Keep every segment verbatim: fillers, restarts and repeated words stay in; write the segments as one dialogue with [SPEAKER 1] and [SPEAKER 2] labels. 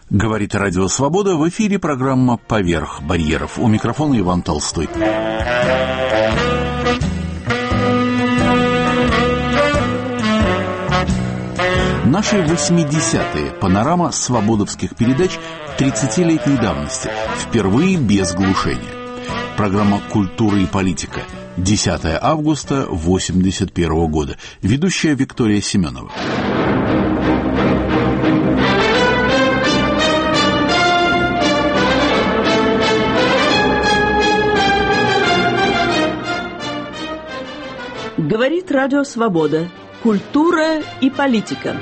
[SPEAKER 1] Говорит Радио Свобода, в эфире программа «Поверх барьеров». У микрофона Иван Толстой. Наши восьмидесятые. Панорама свободовских передач тридцатилетней давности. Впервые без глушения. Программа «Культура и политика». десятое августа восемьдесят первого года. Ведущая Виктория Семенова.
[SPEAKER 2] Говорит Радио Свобода. Культура и политика.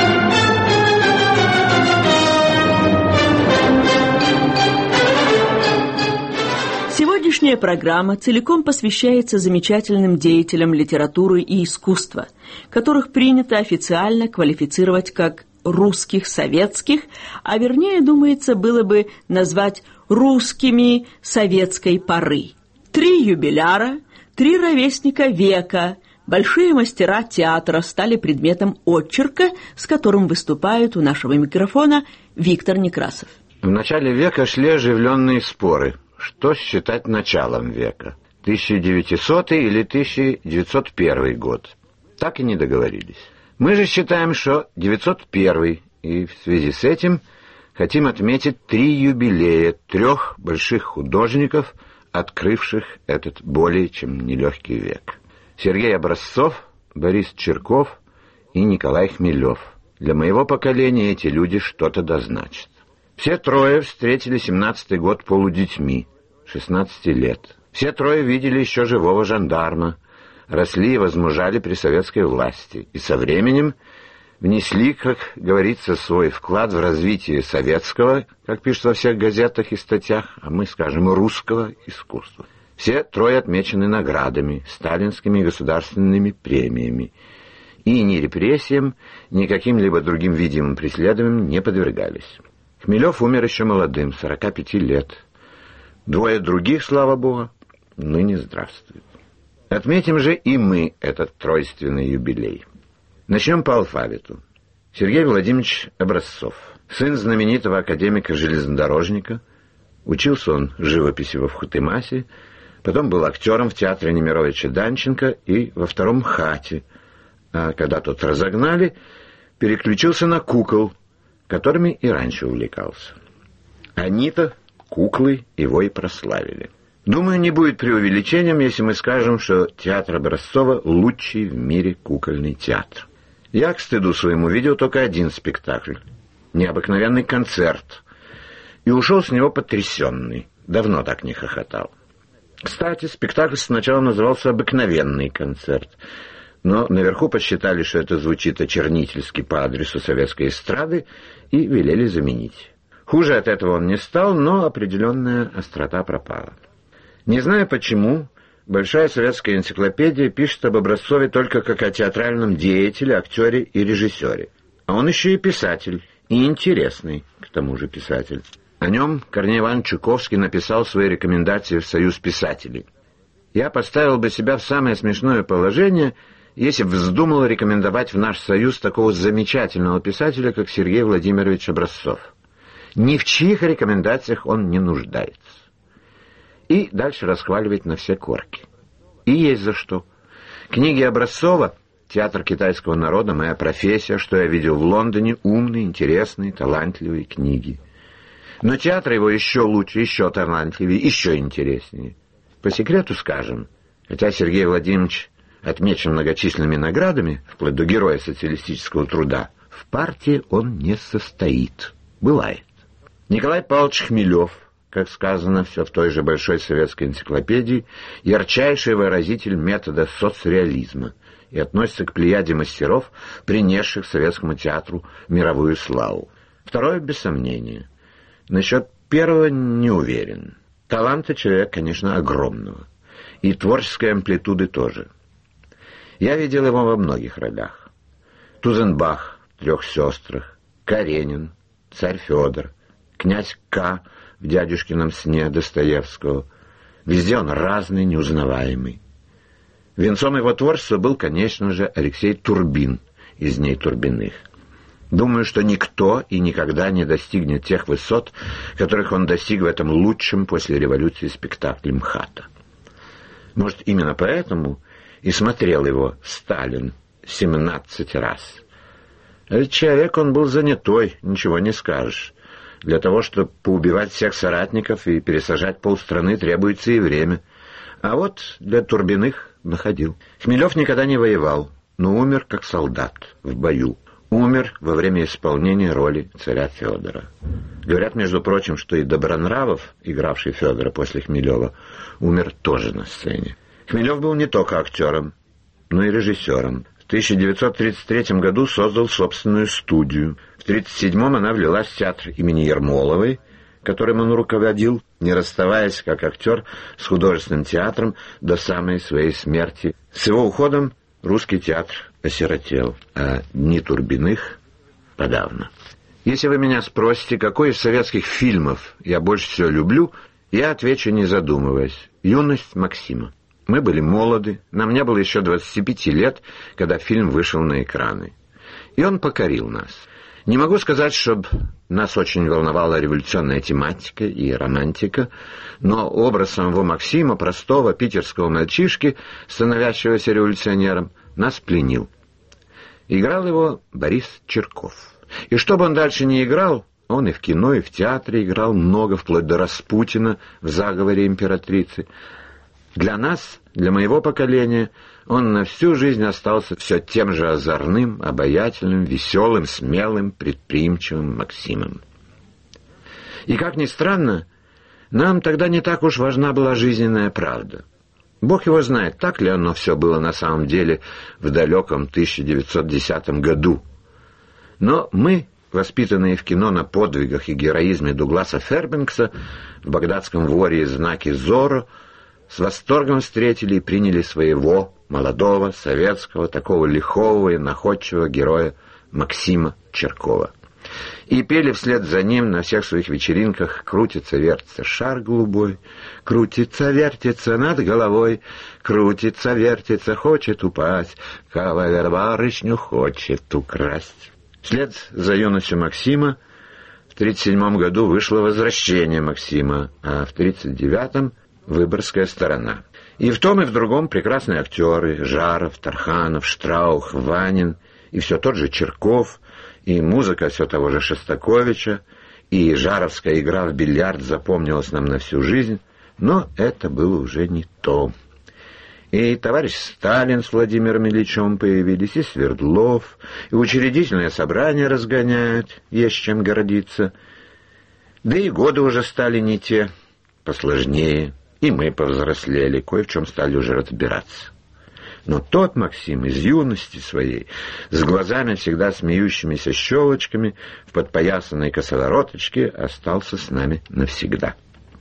[SPEAKER 2] Сегодняшняя программа целиком посвящается замечательным деятелям литературы и искусства, которых принято официально квалифицировать как русских советских, а вернее, думается, было бы назвать русскими советской поры. Три юбиляра, три ровесника века, большие мастера театра стали предметом отчерка, с которым выступает у нашего микрофона Виктор Некрасов.
[SPEAKER 3] В начале века шли оживленные споры. Что считать началом века? тысяча девятисотый или тысяча девятьсот первый год? Так и не договорились. Мы же считаем, что девятьсот первый, и в связи с этим хотим отметить три юбилея трех больших художников, открывших этот более чем нелегкий век. Сергей Образцов, Борис Черков и Николай Хмелев. Для моего поколения эти люди что-то дозначат. Все трое встретили семнадцатый год полудетьми, шестнадцати лет. Все трое видели еще живого жандарма, росли и возмужали при советской власти, и со временем внесли, как говорится, свой вклад в развитие советского, как пишут во всех газетах и статьях, а мы скажем русского искусства. Все трое отмечены наградами, сталинскими и государственными премиями, и ни репрессиям, ни каким-либо другим видимым преследованиям не подвергались. Хмелев умер еще молодым, сорока пяти лет. Двое других, слава богу, ныне здравствуют. Отметим же и мы этот тройственный юбилей. Начнем по алфавиту. Сергей Владимирович Образцов, сын знаменитого академика-железнодорожника. Учился он живописи во Вхотымасе, потом был актером в театре Немировича Данченко и во втором хате, а когда тот разогнали, переключился на кукол, которыми и раньше увлекался. Они-то, куклы, его и прославили. Думаю, не будет преувеличением, если мы скажем, что театр Образцова лучший в мире кукольный театр. Я, к стыду своему, видел только один спектакль, необыкновенный концерт, и ушел с него потрясенный, давно так не хохотал. Кстати, спектакль сначала назывался «Обыкновенный концерт», но наверху посчитали, что это звучит очернительски по адресу советской эстрады, и велели заменить. Хуже от этого он не стал, но определенная острота пропала. Не знаю почему, Большая советская энциклопедия пишет об Образцове только как о театральном деятеле, актере и режиссере. А он еще и писатель, и интересный, к тому же, писатель. О нем Корней Иванович Чуковский написал свои рекомендации в Союз писателей. Я поставил бы себя в самое смешное положение, если бы вздумал рекомендовать в наш союз такого замечательного писателя, как Сергей Владимирович Образцов. Ни в чьих рекомендациях он не нуждается. И дальше расхваливать на все корки. И есть за что. Книги Образцова «Театр китайского народа», «Моя профессия», «Что я видел в Лондоне», умные, интересные, талантливые книги. Но театр его еще лучше, еще талантливее, еще интереснее. По секрету скажем, хотя Сергей Владимирович отмечен многочисленными наградами, вплоть до Героя социалистического труда, в партии он не состоит. Бывает. Николай Павлович Хмелев, как сказано все в той же Большой советской энциклопедии, ярчайший выразитель метода соцреализма и относится к плеяде мастеров, принесших советскому театру мировую славу. Второе, без сомнения. Насчет первого не уверен. Таланта человек, конечно, огромного. И творческой амплитуды тоже. Я видел его во многих ролях. Тузенбах в «Трех сестрах», Каренин, царь Федор, князь К. в «Дядюшкином сне» Достоевского. Везде он разный, неузнаваемый. Венцом его творчества был, конечно же, Алексей Турбин из «Дней Турбиных». Думаю, что никто и никогда не достигнет тех высот, которых он достиг в этом лучшем после революции спектакле МХАТа. Может, именно поэтому и смотрел его Сталин семнадцать раз. А ведь человек он был занятой, ничего не скажешь. Для того, чтобы поубивать всех соратников и пересажать полстраны, требуется и время. А вот для Турбиных находил. Хмелев никогда не воевал, но умер как солдат в бою. Умер во время исполнения роли царя Федора. Говорят, между прочим, что и Добронравов, игравший Федора после Хмелева, умер тоже на сцене. Хмелев был не только актером, но и режиссером. В тысяча девятьсот тридцать третьем году создал собственную студию. В тысяча девятьсот тридцать седьмом она влилась в театр имени Ермоловой, которым он руководил, не расставаясь как актер с художественным театром до самой своей смерти. С его уходом русский театр осиротел, а дни Турбиных подавно. Если вы меня спросите, какой из советских фильмов я больше всего люблю, я отвечу, не задумываясь: «Юность Максима». Мы были молоды, нам не было еще двадцати пяти лет, когда фильм вышел на экраны. И он покорил нас. Не могу сказать, чтобы нас очень волновала революционная тематика и романтика, но образ самого Максима, простого питерского мальчишки, становящегося революционером, нас пленил. Играл его Борис Черков. И что бы он дальше не играл, он и в кино, и в театре играл много, вплоть до Распутина в «Заговоре императрицы». Для нас, для моего поколения, он на всю жизнь остался все тем же озорным, обаятельным, веселым, смелым, предприимчивым Максимом. И, как ни странно, нам тогда не так уж важна была жизненная правда. Бог его знает, так ли оно все было на самом деле в далеком тысяча девятьсот десятом году. Но мы, воспитанные в кино на подвигах и героизме Дугласа Фербенкса, в «Багдадском воре» и «Знаке Зорро», с восторгом встретили и приняли своего молодого, советского, такого лихого и находчивого героя Максима Черкова. И пели вслед за ним на всех своих вечеринках: «Крутится-вертится шар голубой, крутится-вертится над головой, крутится-вертится, хочет упасть, кавалер барышню хочет украсть». Вслед за юностью Максима в тридцать седьмом году вышло «Возвращение Максима», а в тридцать девятом «Выборгская сторона». И в том и в другом прекрасные актеры: Жаров, Тарханов, Штраух, Ванин, и все тот же Черков, и музыка все того же Шостаковича, и жаровская игра в бильярд запомнилась нам на всю жизнь, но это было уже не то. И товарищ Сталин с Владимиром Ильичем появились, и Свердлов, и учредительное собрание разгоняют, есть чем гордиться. Да и годы уже стали не те, посложнее. И мы повзрослели, кое в чем стали уже разбираться. Но тот Максим из юности своей, с глазами всегда смеющимися щелочками, в подпоясанной косовороточке, остался с нами навсегда.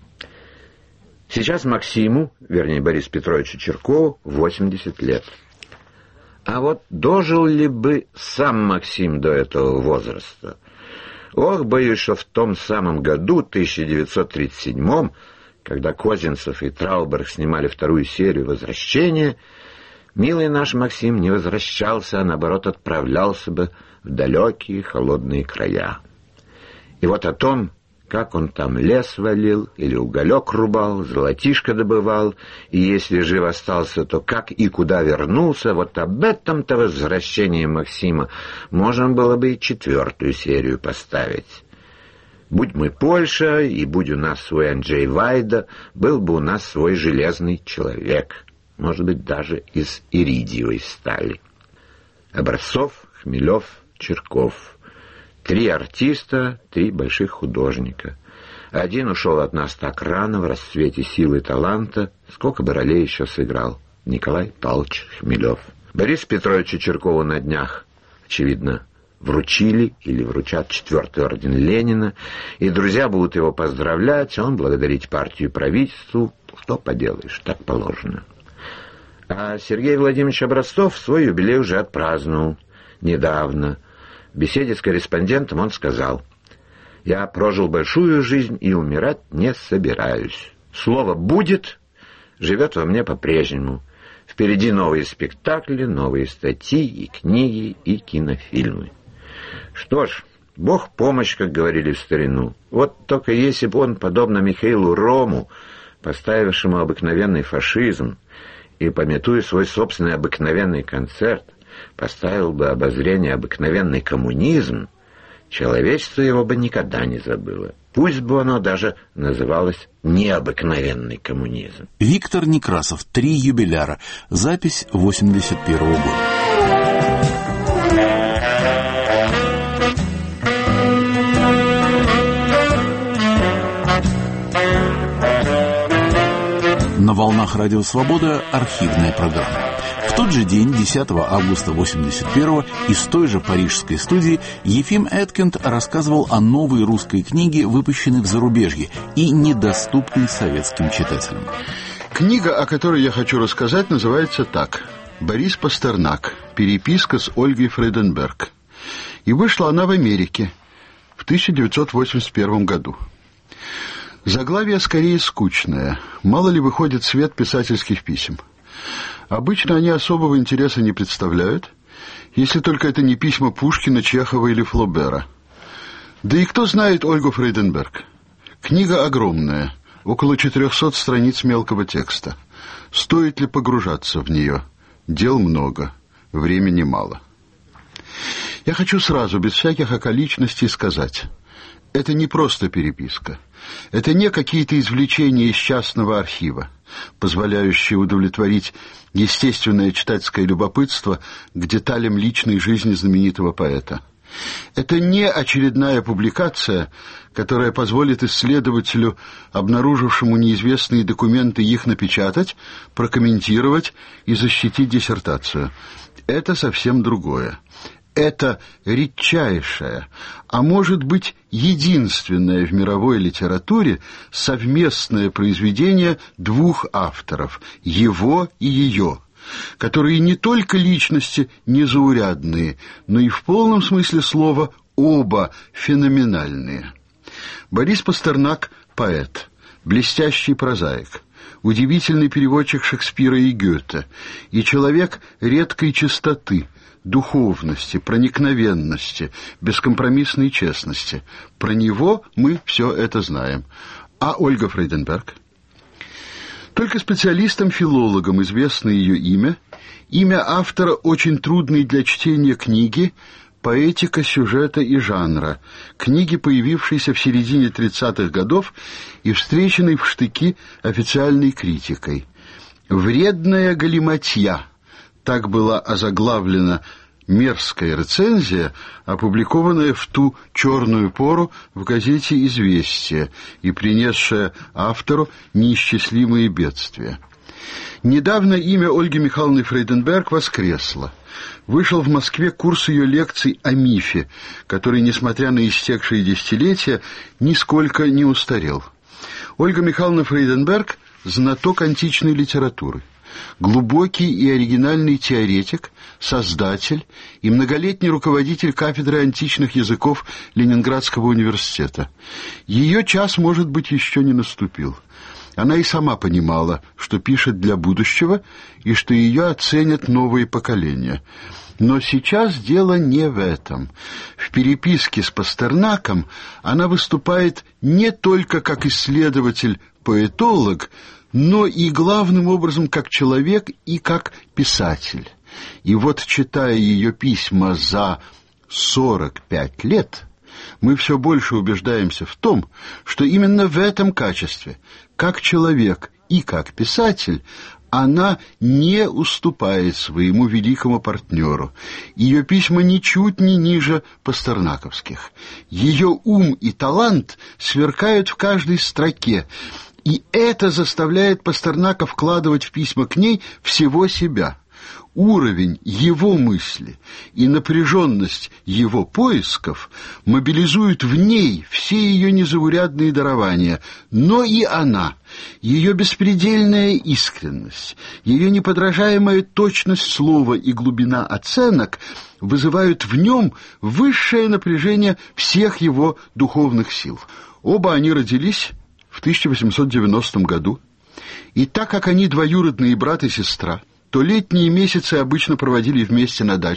[SPEAKER 3] Сейчас Максиму, вернее Борису Петровичу Черкову, восемьдесят лет. А вот дожил ли бы сам Максим до этого возраста? Ох, боюсь, что в том самом году, тысяча девятьсот тридцать седьмом, когда Козинцев и Трауберг снимали вторую серию «Возвращения», милый наш Максим не возвращался, а наоборот отправлялся бы в далекие холодные края. И вот о том, как он там лес валил или уголек рубал, золотишко добывал, и если жив остался, то как и куда вернулся, вот об этом-то возвращении Максима можно было бы и четвертую серию поставить. Будь мы Польша, и будь у нас свой Анджей Вайда, был бы у нас свой железный человек, может быть, даже из иридиевой стали. Образцов, Хмелев, Черков. Три артиста, три больших художника. Один ушел от нас так рано, в расцвете силы и таланта. Сколько бы ролей еще сыграл Николай Павлович Хмелев. Борису Петровичу Черкову на днях, очевидно, вручили или вручат четвертый орден Ленина, и друзья будут его поздравлять, а он благодарить партию и правительству. Что поделаешь, так положено. А Сергей Владимирович Образцов свой юбилей уже отпраздновал недавно. В беседе с корреспондентом он сказал: «Я прожил большую жизнь и умирать не собираюсь. Слово «будет» живет во мне по-прежнему. Впереди новые спектакли, новые статьи и книги, и кинофильмы». Что ж, Бог помощь, как говорили в старину. Вот только если бы он, подобно Михаилу Рому, поставившему обыкновенный фашизм, и, памятуя свой собственный обыкновенный концерт, поставил бы обозрение обыкновенный коммунизм, человечество его бы никогда не забыло. Пусть бы оно даже называлось необыкновенный коммунизм.
[SPEAKER 1] Виктор Некрасов. Три юбиляра. Запись восемьдесят первого года. На волнах Радио Свобода архивная программа. В тот же день, десятого августа восемьдесят первого, из той же парижской студии Ефим Эткинд рассказывал о новой русской книге, выпущенной в зарубежье и недоступной советским читателям.
[SPEAKER 4] Книга, о которой я хочу рассказать, называется так: «Борис Пастернак. Переписка с Ольгой Фрейденберг». И вышла она в Америке в тысяча девятьсот восемьдесят первом году. Заглавие скорее скучное. Мало ли выходит в свет писательских писем. Обычно они особого интереса не представляют, если только это не письма Пушкина, Чехова или Флобера. Да и кто знает Ольгу Фрейденберг? Книга огромная, около четырехсот страниц мелкого текста. Стоит ли погружаться в нее? Дел много, времени мало. Я хочу сразу, без всяких околичностей, сказать: это не просто переписка. Это не какие-то извлечения из частного архива, позволяющие удовлетворить естественное читательское любопытство к деталям личной жизни знаменитого поэта. Это не очередная публикация, которая позволит исследователю, обнаружившему неизвестные документы, их напечатать, прокомментировать и защитить диссертацию. Это совсем другое. Это редчайшее, а может быть единственное в мировой литературе совместное произведение двух авторов, его и ее, которые не только личности незаурядные, но и в полном смысле слова оба феноменальные. Борис Пастернак – поэт, блестящий прозаик, удивительный переводчик Шекспира и Гёте и человек редкой чистоты, духовности, проникновенности, бескомпромиссной честности. Про него мы все это знаем. А Ольга Фрейденберг? Только специалистам-филологам известно ее имя. Имя автора очень трудной для чтения книги «Поэтика сюжета и жанра», книги, появившейся в середине тридцатых годов и встреченной в штыки официальной критикой. «Вредная галиматья». Так была озаглавлена мерзкая рецензия, опубликованная в ту черную пору в газете «Известия» и принесшая автору неисчислимые бедствия. Недавно имя Ольги Михайловны Фрейденберг воскресло. Вышел в Москве курс ее лекций о мифе, который, несмотря на истекшие десятилетия, нисколько не устарел. Ольга Михайловна Фрейденберг – знаток античной литературы. Глубокий и оригинальный теоретик, создатель и многолетний руководитель кафедры античных языков Ленинградского университета. Ее час, может быть, еще не наступил. Она и сама понимала, что пишет для будущего и что ее оценят новые поколения. Но сейчас дело не в этом. В переписке с Пастернаком она выступает не только как исследователь-поэтолог, но и главным образом как человек и как писатель. И вот, читая ее письма за сорок пять лет, мы все больше убеждаемся в том, что именно в этом качестве, как человек и как писатель, она не уступает своему великому партнеру. Ее письма ничуть не ниже пастернаковских. Ее ум и талант сверкают в каждой строке, и это заставляет Пастернака вкладывать в письма к ней всего себя. Уровень его мысли и напряженность его поисков мобилизуют в ней все ее незаурядные дарования, но и она, ее беспредельная искренность, ее неподражаемая точность слова и глубина оценок вызывают в нем высшее напряжение всех его духовных сил. Оба они родились в тысяча восемьсот девяностом году, и так как они двоюродные брат и сестра, то летние месяцы обычно проводили вместе на даче,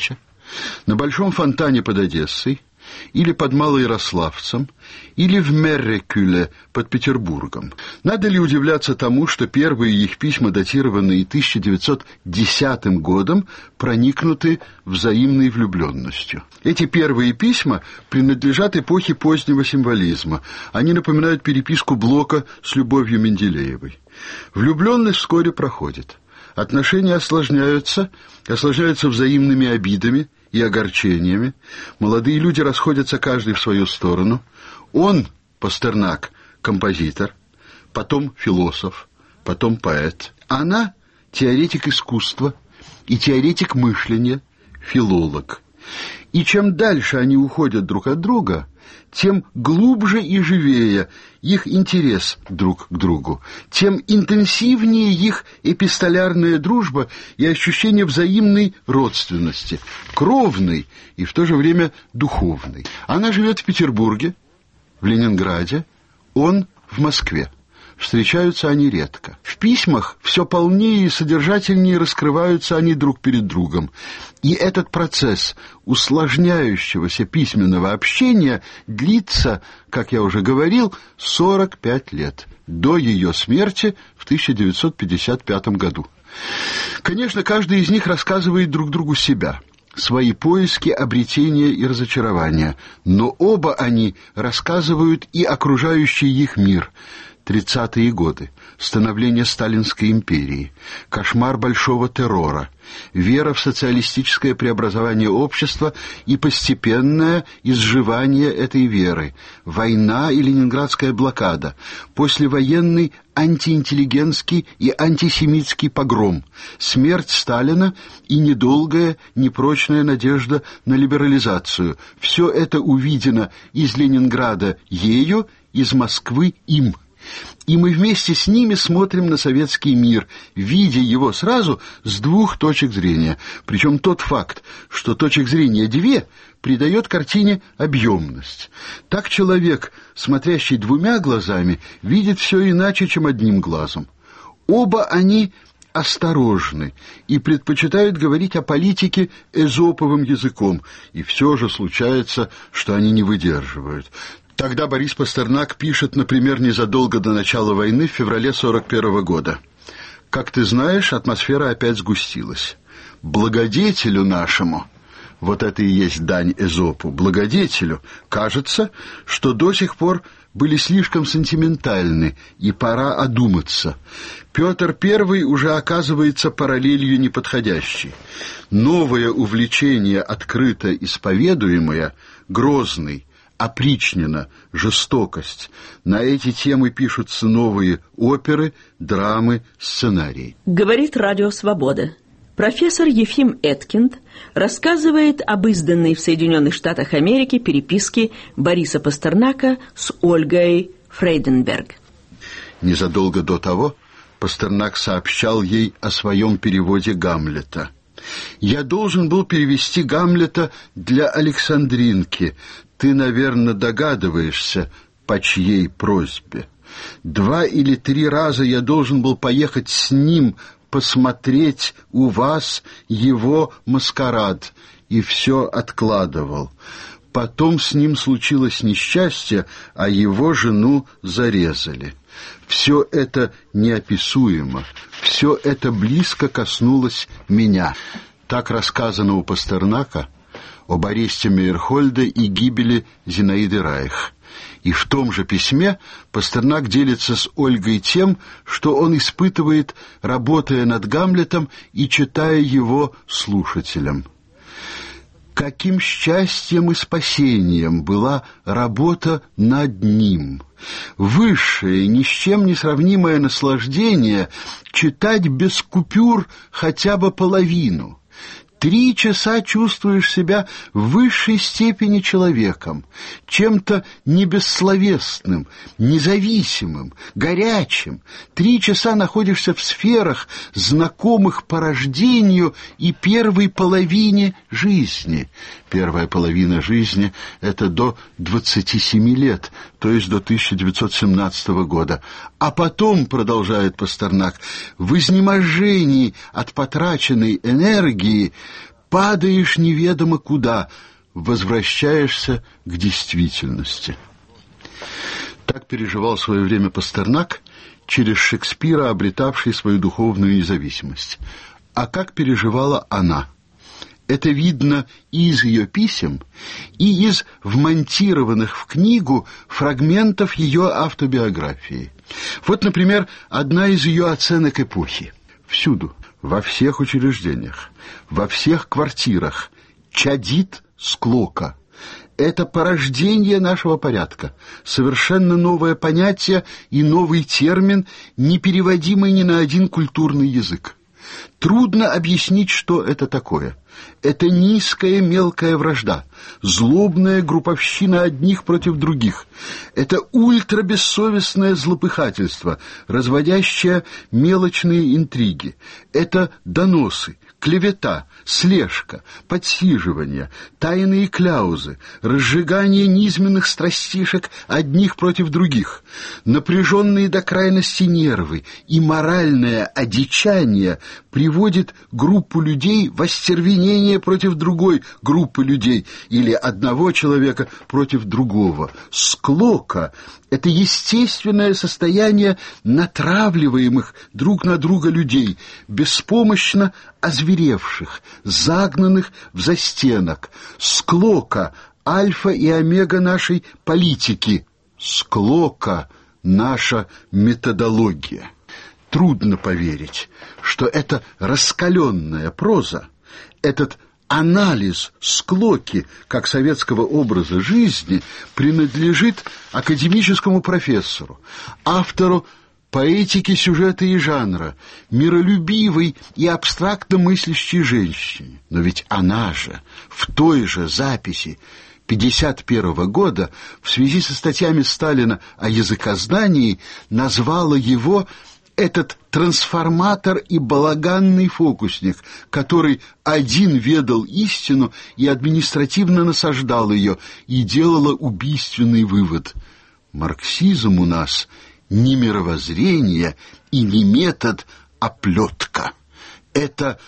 [SPEAKER 4] на Большом фонтане под Одессой, или под Малоярославцем, или в Меррекюле под Петербургом. Надо ли удивляться тому, что первые их письма, датированные тысяча девятьсот десятым годом, проникнуты взаимной влюбленностью? Эти первые письма принадлежат эпохе позднего символизма. Они напоминают переписку Блока с Любовью Менделеевой. Влюбленность вскоре проходит. Отношения осложняются, осложняются взаимными обидами и огорчениями. Молодые люди расходятся каждый в свою сторону. Он, Пастернак, композитор, потом философ, потом поэт. Она теоретик искусства и теоретик мышления, филолог. И чем дальше они уходят друг от друга, тем глубже и живее их интерес друг к другу, тем интенсивнее их эпистолярная дружба и ощущение взаимной родственности, кровной и в то же время духовной. Она живет в Петербурге, в Ленинграде, он в Москве. Встречаются они редко. В письмах все полнее и содержательнее раскрываются они друг перед другом. И этот процесс усложняющегося письменного общения длится, как я уже говорил, сорок пять лет, до ее смерти в тысяча девятьсот пятьдесят пятом году. Конечно, каждый из них рассказывает друг другу себя, свои поиски, обретения и разочарования, но оба они рассказывают и окружающий их мир. Тридцатые годы, становление Сталинской империи, кошмар большого террора, вера в социалистическое преобразование общества и постепенное изживание этой веры, война и ленинградская блокада, послевоенный антиинтеллигентский и антисемитский погром, смерть Сталина и недолгая, непрочная надежда на либерализацию. Все это увидено из Ленинграда ею, из Москвы им. И мы вместе с ними смотрим на советский мир, видя его сразу с двух точек зрения. Причем тот факт, что точек зрения две, придает картине объемность. Так человек, смотрящий двумя глазами, видит все иначе, чем одним глазом. Оба они осторожны и предпочитают говорить о политике эзоповым языком, и все же случается, что они не выдерживают. Тогда Борис Пастернак пишет, например, незадолго до начала войны, в феврале сорок первого года. «Как ты знаешь, атмосфера опять сгустилась. Благодетелю нашему, вот это и есть дань Эзопу, благодетелю, кажется, что до сих пор были слишком сентиментальны, и пора одуматься. Петр Первый уже оказывается параллелью неподходящей. Новое увлечение, открыто исповедуемое, Грозный, опричнина, жестокость. На эти темы пишутся новые оперы, драмы, сценарии».
[SPEAKER 2] Говорит Радио Свобода. Профессор Ефим Эткинд рассказывает об изданной в Соединенных Штатах Америки переписке Бориса Пастернака с Ольгой Фрейденберг.
[SPEAKER 4] Незадолго до того Пастернак сообщал ей о своем переводе Гамлета. «Я должен был перевести Гамлета для Александринки. Ты, наверное, догадываешься, по чьей просьбе. Два или три раза я должен был поехать с ним посмотреть у вас его маскарад, и все откладывал. Потом с ним случилось несчастье, а его жену зарезали. Все это неописуемо, все это близко коснулось меня». Так рассказано у Пастернака об аресте Мейерхольда и гибели Зинаиды Райх. И в том же письме Пастернак делится с Ольгой тем, что он испытывает, работая над Гамлетом и читая его слушателям. Каким счастьем и спасением была работа над ним! Высшее, ни с чем не сравнимое наслаждение читать без купюр хотя бы половину. Три часа чувствуешь себя в высшей степени человеком, чем-то небессловесным, независимым, горячим. Три часа находишься в сферах, знакомых по рождению и первой половине жизни. Первая половина жизни — это до двадцати семи лет, то есть до тысяча девятьсот семнадцатого года. А потом, продолжает Пастернак, в изнеможении от потраченной энергии падаешь неведомо куда, возвращаешься к действительности. Так переживал свое время Пастернак, через Шекспира обретавший свою духовную независимость. А как переживала она? Это видно и из ее писем, и из вмонтированных в книгу фрагментов ее автобиографии. Вот, например, одна из ее оценок эпохи. Всюду, во всех учреждениях, во всех квартирах чадит склока. Это порождение нашего порядка, совершенно новое понятие и новый термин, не переводимый ни на один культурный язык. Трудно объяснить, что это такое. Это низкая мелкая вражда, злобная групповщина одних против других. Это ультрабессовестное злопыхательство, разводящее мелочные интриги. Это доносы, клевета, слежка, подсиживание, тайные кляузы, разжигание низменных страстишек одних против других, напряженные до крайности нервы и моральное одичание приводит группу людей в остервенение против другой группы людей или одного человека против другого. Склока — это естественное состояние натравливаемых друг на друга людей, беспомощно озверевших, загнанных в застенок. Склока — альфа и омега нашей политики. Склока — наша методология. Трудно поверить, что эта раскаленная проза, этот анализ склоки как советского образа жизни принадлежит академическому профессору, автору поэтики сюжета и жанра, миролюбивой и абстрактно мыслящей женщине. Но ведь она же в той же записи пятьдесят первого года в связи со статьями Сталина о языкознании назвала его этот трансформатор и балаганный фокусник, который один ведал истину и административно насаждал ее, и делала убийственный вывод. Марксизм у нас не мировоззрение и не метод, а плетка. Это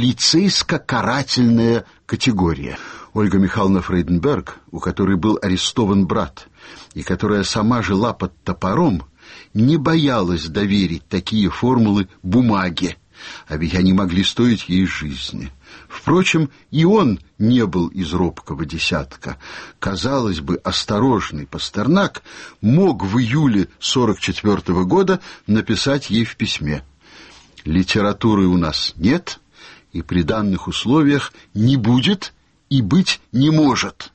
[SPEAKER 4] полицейско-карательная категория. Ольга Михайловна Фрейденберг, у которой был арестован брат, и которая сама жила под топором, не боялась доверить такие формулы бумаге, а ведь они могли стоить ей жизни. Впрочем, и он не был из робкого десятка. Казалось бы, осторожный Пастернак мог в июле сорок четвёртого года написать ей в письме: «Литературы у нас нет, и при данных условиях не будет и быть не может».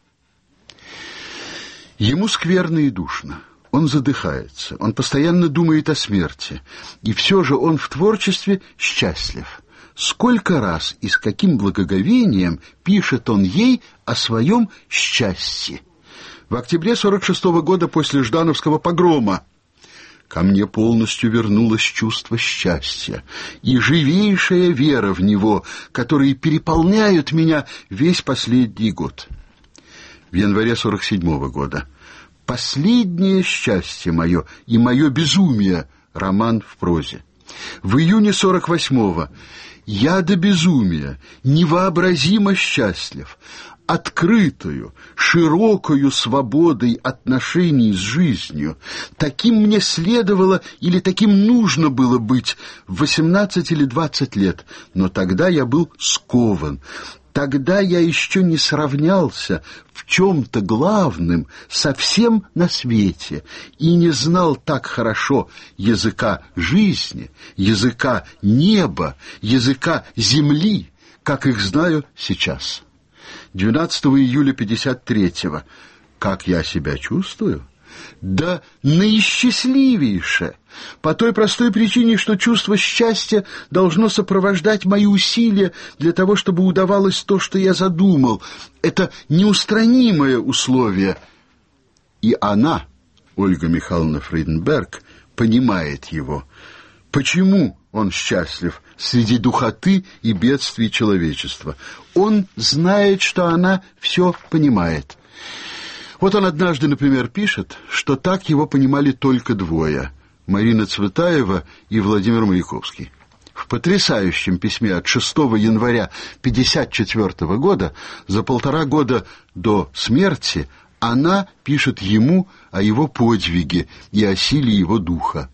[SPEAKER 4] Ему скверно и душно. Он задыхается, он постоянно думает о смерти, и все же он в творчестве счастлив. Сколько раз и с каким благоговением пишет он ей о своем счастье. В октябре сорок шестого года после Ждановского погрома: «Ко мне полностью вернулось чувство счастья и живейшая вера в него, которые переполняют меня весь последний год». В январе сорок седьмого года: «Последнее счастье мое и мое безумие» — роман в прозе. В июне сорок восьмого: «Я до безумия невообразимо счастлив, открытую, широкою свободой отношений с жизнью. Таким мне следовало или таким нужно было быть в восемнадцать или двадцать лет, но тогда я был скован». Тогда я еще не сравнялся в чем-то главным со всем на свете и не знал так хорошо языка жизни, языка неба, языка земли, как их знаю сейчас. двенадцатого июля пятьдесят третьего. Как я себя чувствую? Да наисчастливейше, по той простой причине, что чувство счастья должно сопровождать мои усилия для того, чтобы удавалось то, что я задумал. Это неустранимое условие. И она, Ольга Михайловна Фрейденберг, понимает его. Почему он счастлив среди духоты и бедствий человечества? Он знает, что она все понимает. Вот он однажды, например, пишет, что так его понимали только двое — Марина Цветаева и Владимир Маяковский. В потрясающем письме от шестого января пятьдесят четвёртого года, за полтора года до смерти, она пишет ему о его подвиге и о силе его духа.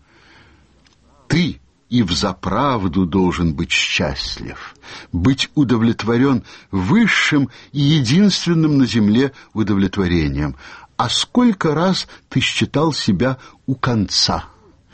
[SPEAKER 4] «Ты и взаправду должен быть счастлив, быть удовлетворен высшим и единственным на земле удовлетворением. А сколько раз ты считал себя у конца?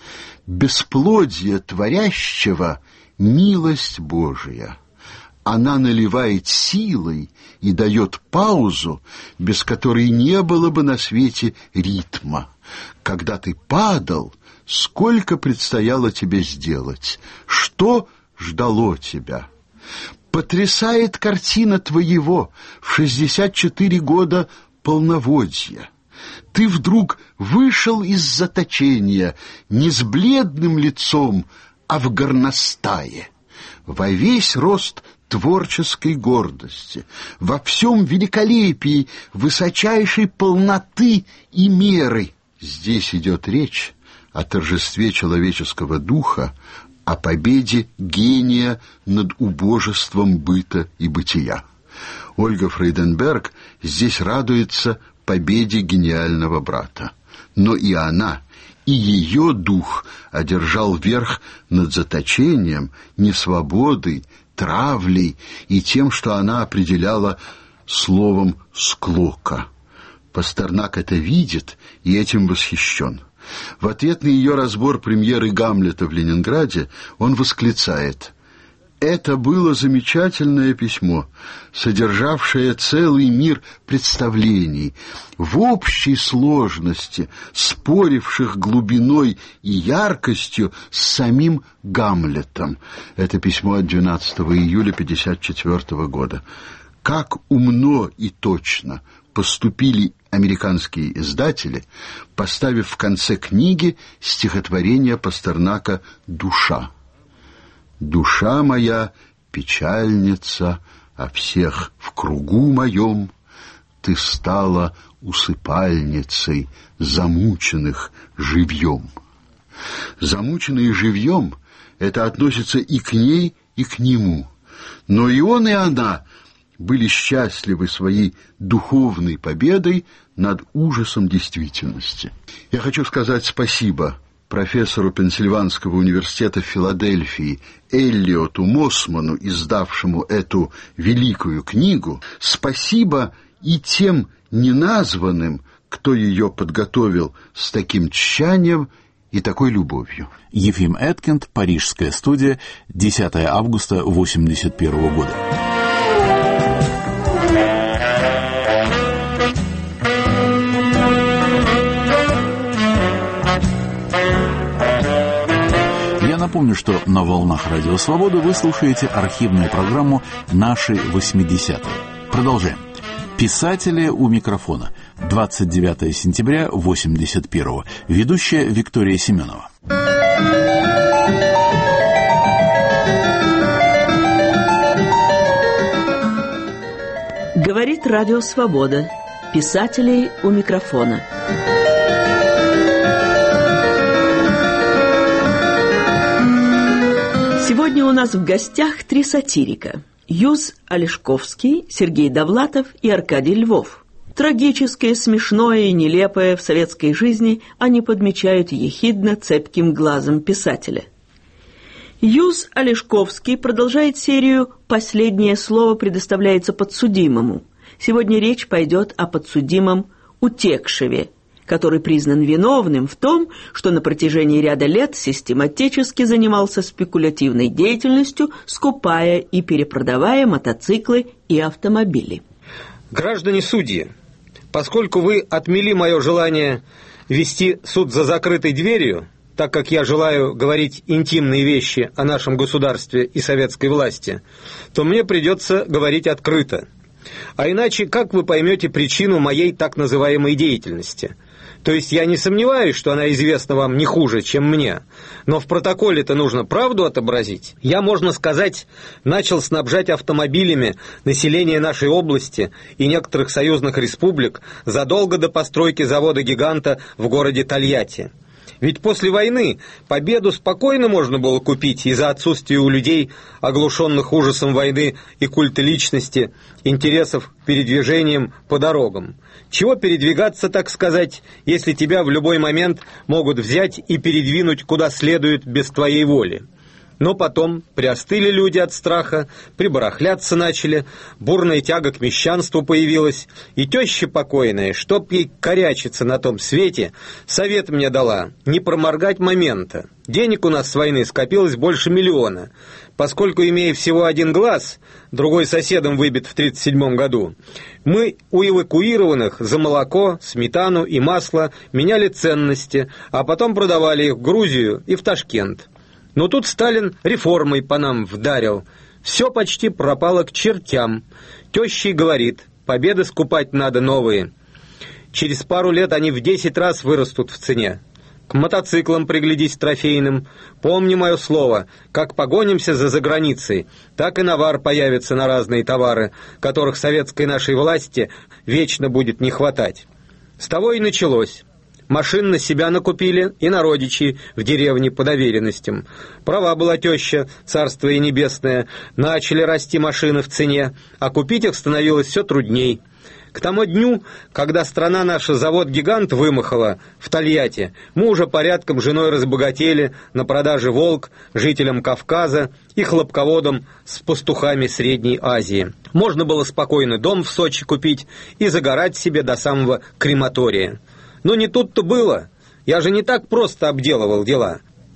[SPEAKER 4] Бесплодие творящего — милость Божия. Она наливает силой и дает паузу, без которой не было бы на свете ритма. Когда ты падал, сколько предстояло тебе сделать? Что ждало тебя? Потрясает картина твоего в шестьдесят четыре года полноводья. Ты вдруг вышел из заточения не с бледным лицом, а в горностае, во весь рост творческой гордости, во всем великолепии высочайшей полноты и меры. Здесь идет речь о торжестве человеческого духа, о победе гения над убожеством быта и бытия. Ольга Фрейденберг здесь радуется победе гениального брата. Но и она, и ее дух одержал верх над заточением, несвободой, травлей и тем, что она определяла словом «склока». Пастернак это видит и этим восхищен. В ответ на ее разбор премьеры «Гамлета» в Ленинграде он восклицает: «Это было замечательное письмо, содержавшее целый мир представлений, в общей сложности, споривших глубиной и яркостью с самим Гамлетом». Это письмо от двенадцатого июля пятьдесят четвёртого года. Как умно и точно поступили американские издатели, поставив в конце книги стихотворение Пастернака «Душа». «Душа моя, печальница, о всех в кругу моем, ты стала усыпальницей замученных живьем». Замученные живьем — это относится и к ней, и к нему. Но и он, и она были счастливы своей духовной победой над ужасом действительности. Я хочу сказать спасибо профессору Пенсильванского университета в Филадельфии Эллиоту Мосману, издавшему эту великую книгу. Спасибо и тем неназванным, кто ее подготовил с таким тщанием и такой любовью.
[SPEAKER 1] Ефим Эткинд, Парижская студия, десятого августа восемьдесят первого года. Напомню, что на волнах Радио Свобода вы слушаете архивную программу «Наши восьмидесятые». Продолжаем. Писатели у микрофона. двадцать девятого сентября восемьдесят первого. Ведущая Виктория Семенова.
[SPEAKER 2] Говорит Радио Свобода. Писатели у микрофона. Сегодня у нас в гостях три сатирика: Юз Олешковский, Сергей Довлатов и Аркадий Львов. Трагическое, смешное и нелепое в советской жизни они подмечают ехидно цепким глазом писателя. Юз Олешковский продолжает серию «Последнее слово предоставляется подсудимому». Сегодня речь пойдет о подсудимом Утекшеве, который признан виновным в том, что на протяжении ряда лет систематически занимался спекулятивной деятельностью, скупая и перепродавая мотоциклы и автомобили.
[SPEAKER 5] Граждане судьи, поскольку вы отмели мое желание вести суд за закрытой дверью, так как я желаю говорить интимные вещи о нашем государстве и советской власти, то мне придется говорить открыто. А иначе как вы поймете причину моей так называемой деятельности? То есть я не сомневаюсь, что она известна вам не хуже, чем мне, но в протоколе-то нужно правду отобразить. Я, можно сказать, начал снабжать автомобилями население нашей области и некоторых союзных республик задолго до постройки завода-гиганта в городе Тольятти. Ведь после войны победу спокойно можно было купить из-за отсутствия у людей, оглушенных ужасом войны и культа личности, интересов к передвижениям по дорогам. Чего передвигаться, так сказать, если тебя в любой момент могут взять и передвинуть куда следует без твоей воли? Но потом приостыли люди от страха, прибарахляться начали, бурная тяга к мещанству появилась, и теща покойная, чтоб ей корячиться на том свете, совет мне дала не проморгать момента. Денег у нас с войны скопилось больше миллиона. Поскольку, имея всего один глаз, другой соседом выбит в тридцать седьмом году, мы у эвакуированных за молоко, сметану и масло меняли ценности, а потом продавали их в Грузию и в Ташкент. Но тут Сталин реформой по нам вдарил. Все почти пропало к чертям. Теща говорит, победы скупать надо новые. Через пару лет они в десять раз вырастут в цене. К мотоциклам приглядись трофейным. Помни мое слово, как погонимся за заграницей, так и навар появится на разные товары, которых советской нашей власти вечно будет не хватать. С того и началось. Машин на себя накупили и на родичей в деревне по доверенностям. Права была теща, царство ей небесное. Начали расти машины в цене, а купить их становилось все трудней. К тому дню, когда страна наша завод-гигант вымахала в Тольятти, мы уже порядком с женой разбогатели на продаже «Волк» жителям Кавказа и хлопководам с пастухами Средней Азии. Можно было спокойно дом в Сочи купить и загорать себе до самого крематория. Но не тут-то было. Я же не так просто обделывал дела.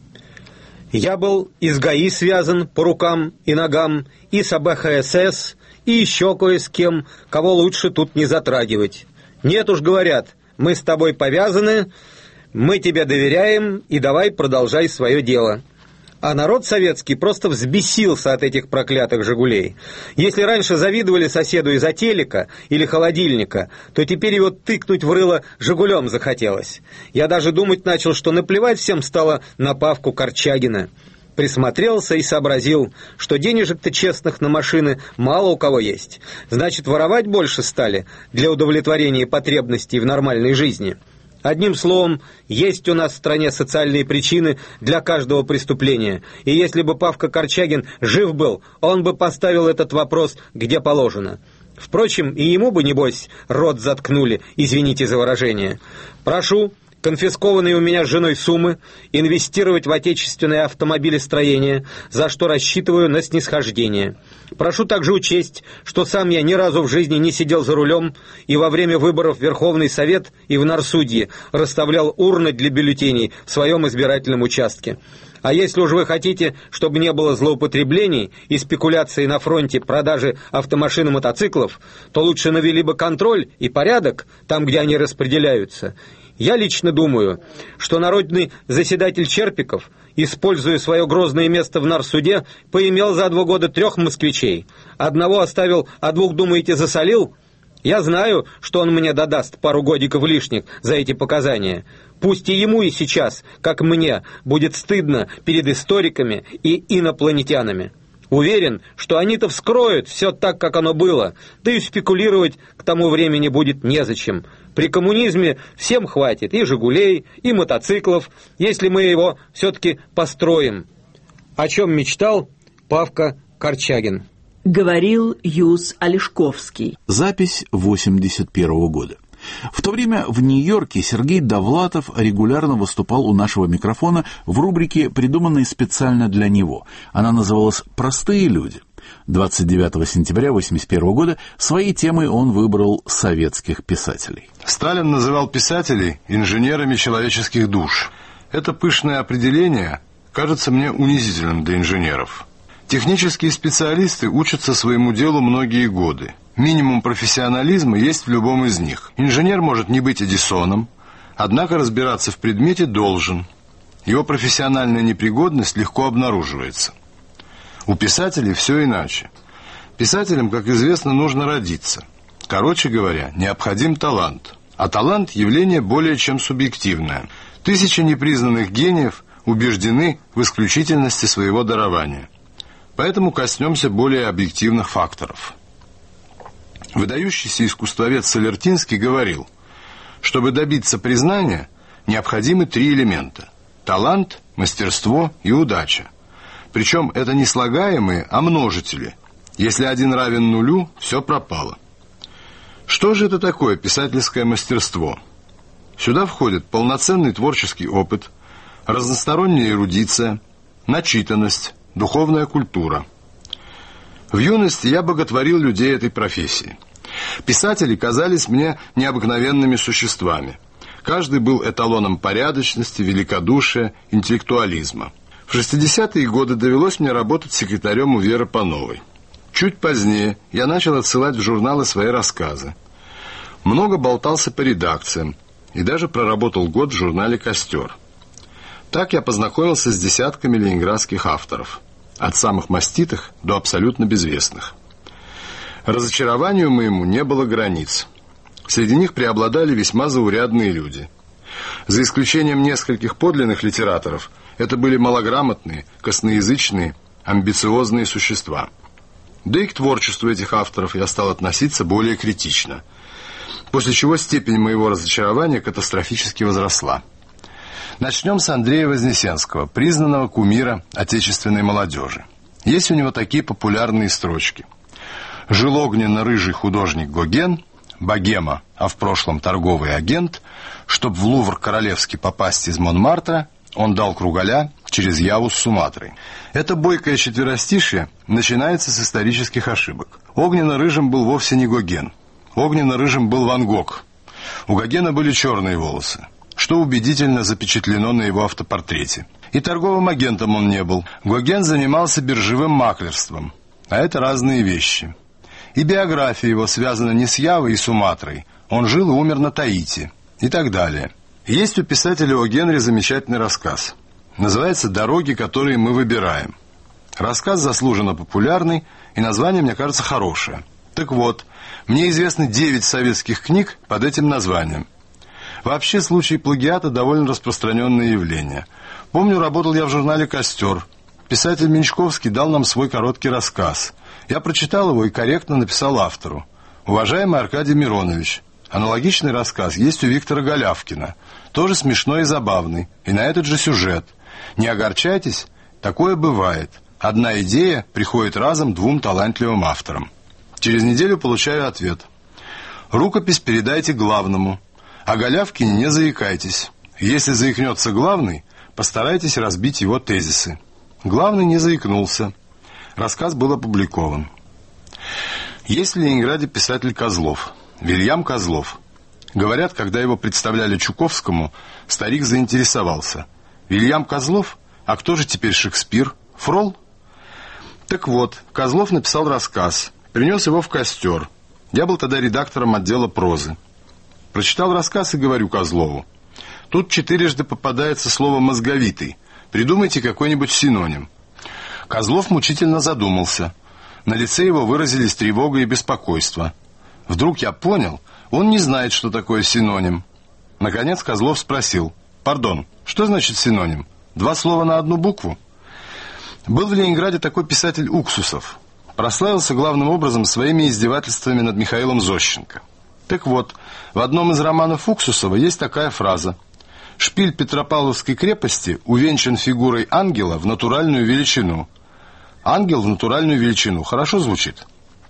[SPEAKER 5] Я был и с ГАИ связан по рукам и ногам, и с АБХСС, и еще кое с кем, кого лучше тут не затрагивать. Нет уж, говорят, мы с тобой повязаны, мы тебе доверяем, и давай продолжай свое дело. А народ советский просто взбесился от этих проклятых «Жигулей». Если раньше завидовали соседу из-за телека или холодильника, то теперь его тыкнуть в рыло «Жигулем» захотелось. Я даже думать начал, что наплевать всем стало на Павку Корчагина. Присмотрелся и сообразил, что денежек-то честных на машины мало у кого есть. Значит, воровать больше стали для удовлетворения потребностей в нормальной жизни. Одним словом, есть у нас в стране социальные причины для каждого преступления. И если бы Павка Корчагин жив был, он бы поставил этот вопрос где положено. Впрочем, и ему бы, небось, рот заткнули, извините за выражение. Прошу конфискованные у меня с женой суммы инвестировать в отечественное автомобилестроение, за что рассчитываю на снисхождение. Прошу также учесть, что сам я ни разу в жизни не сидел за рулем и во время выборов в Верховный Совет и в Нарсудье расставлял урны для бюллетеней в своем избирательном участке. А если уж вы хотите, чтобы не было злоупотреблений и спекуляций на фронте продажи автомашин и мотоциклов, то лучше навели бы контроль и порядок там, где они распределяются. Я лично думаю, что народный заседатель Черпиков, используя свое грозное место в Нарсуде, поимел за два года трех москвичей. Одного оставил, а двух, думаете, засолил? Я знаю, что он мне додаст пару годиков лишних за эти показания. Пусть и ему и сейчас, как мне, будет стыдно перед историками и инопланетянами. Уверен, что они-то вскроют все так, как оно было, да и спекулировать к тому времени будет незачем. При коммунизме всем хватит и «Жигулей», и мотоциклов, если мы его все-таки построим. О чем мечтал Павка Корчагин.
[SPEAKER 2] Говорил Юс Олешковский.
[SPEAKER 1] Запись восемьдесят первого года. В то время в Нью-Йорке Сергей Довлатов регулярно выступал у нашего микрофона в рубрике, придуманной специально для него. Она называлась «Простые люди». двадцать девятого сентября восемьдесят первого года своей темой он выбрал советских писателей.
[SPEAKER 6] Сталин называл писателей инженерами человеческих душ. Это пышное определение кажется мне унизительным для инженеров. Технические специалисты учатся своему делу многие годы. Минимум профессионализма есть в любом из них. Инженер может не быть Эдисоном, однако разбираться в предмете должен. Его профессиональная непригодность легко обнаруживается. У писателей все иначе. Писателям, как известно, нужно родиться. Короче говоря, необходим талант. А талант – явление более чем субъективное. Тысячи непризнанных гениев убеждены в исключительности своего дарования. Поэтому коснемся более объективных факторов. Выдающийся искусствовед Солертинский говорил, чтобы добиться признания, необходимы три элемента – талант, мастерство и удача. Причем это не слагаемые, а множители. Если один равен нулю, все пропало. Что же это такое писательское мастерство? Сюда входит полноценный творческий опыт, разносторонняя эрудиция, начитанность, духовная культура. В юности я боготворил людей этой профессии. Писатели казались мне необыкновенными существами. Каждый был эталоном порядочности, великодушия, интеллектуализма. В шестидесятые годы довелось мне работать секретарем у Веры Пановой. Чуть позднее я начал отсылать в журналы свои рассказы. Много болтался по редакциям и даже проработал год в журнале «Костер». Так я познакомился с десятками ленинградских авторов, от самых маститых до абсолютно безвестных. Разочарованию моему не было границ. Среди них преобладали весьма заурядные люди. За исключением нескольких подлинных литераторов, это были малограмотные, косноязычные, амбициозные существа. Да и к творчеству этих авторов я стал относиться более критично, после чего степень моего разочарования катастрофически возросла. Начнем с Андрея Вознесенского, признанного кумира отечественной молодежи. Есть у него такие популярные строчки. «Жил огненно-рыжий художник Гоген, богема, а в прошлом торговый агент, чтоб в Лувр королевский попасть из Монмартра, он дал кругаля через Яву с Суматрой». Это бойкое четверостишье начинается с исторических ошибок. Огненно-рыжим был вовсе не Гоген. Огненно-рыжим был Ван Гог. У Гогена были черные волосы, что убедительно запечатлено на его автопортрете. И торговым агентом он не был. Гоген занимался биржевым маклерством, а это разные вещи. И биография его связана не с Явой и Суматрой. Он жил и умер на Таити. И так далее. Есть у писателя О. Генри замечательный рассказ. Называется «Дороги, которые мы выбираем». Рассказ заслуженно популярный, и название, мне кажется, хорошее. Так вот, мне известны девять советских книг под этим названием. Вообще, случаи плагиата довольно распространенное явление. Помню, работал я в журнале «Костер». Писатель Меньшковский дал нам свой короткий рассказ. Я прочитал его и корректно написал автору. «Уважаемый Аркадий Миронович, аналогичный рассказ есть у Виктора Голявкина. Тоже смешной и забавный, и на этот же сюжет. Не огорчайтесь, такое бывает. Одна идея приходит разом двум талантливым авторам». Через неделю получаю ответ. «Рукопись передайте главному. О Голявкине не заикайтесь. Если заикнется главный, постарайтесь разбить его тезисы». Главный не заикнулся. Рассказ был опубликован. Есть в Ленинграде писатель Козлов, Вильям Козлов. Говорят, когда его представляли Чуковскому, старик заинтересовался. Вильям Козлов? А кто же теперь Шекспир? Фрол? Так вот, Козлов написал рассказ, принес его в «Костер». Я был тогда редактором отдела прозы. Прочитал рассказ и говорю Козлову: тут четырежды попадается слово «мозговитый». Придумайте какой-нибудь синоним. Козлов мучительно задумался. На лице его выразились тревога и беспокойство. Вдруг я понял, он не знает, что такое синоним. Наконец Козлов спросил: «Пардон, что значит синоним? Два слова на одну букву?» Был в Ленинграде такой писатель Уксусов. Прославился главным образом своими издевательствами над Михаилом Зощенко. Так вот, в одном из романов Уксусова есть такая фраза: «Шпиль Петропавловской крепости увенчан фигурой ангела в натуральную величину». Ангел в натуральную величину. Хорошо звучит?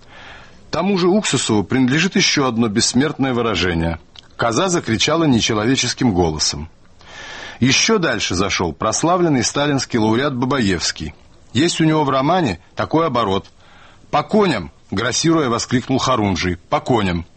[SPEAKER 6] Тому же Уксусову принадлежит еще одно бессмертное выражение. Коза закричала нечеловеческим голосом. Еще дальше зашел прославленный сталинский лауреат Бабаевский. Есть у него в романе такой оборот: «По коням!» — грассируя, воскликнул Харунжий. «По коням!»